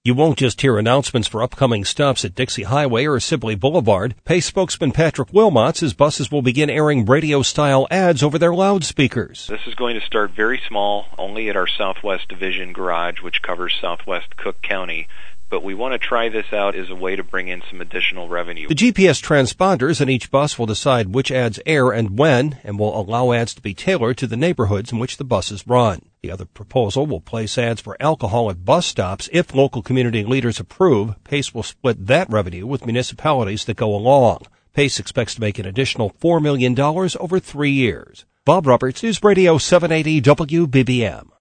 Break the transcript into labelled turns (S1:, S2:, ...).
S1: You won't just hear announcements for upcoming stops at Dixie Highway or Sibley Boulevard. Pace spokesman Patrick Wilmot says buses will begin airing radio-style ads over their loudspeakers.
S2: This is going to start very small, only at our Southwest Division garage, which covers southwest Cook County. But we want to try this out as a way to bring in some additional revenue.
S1: The GPS transponders in each bus will decide which ads air and when, and will allow ads to be tailored to the neighborhoods in which the buses run. The other proposal will place ads for alcohol at bus stops. If local community leaders approve, Pace will split that revenue with municipalities that go along. Pace expects to make an additional $4 million over 3 years. Bob Roberts, News Radio 780 WBBM.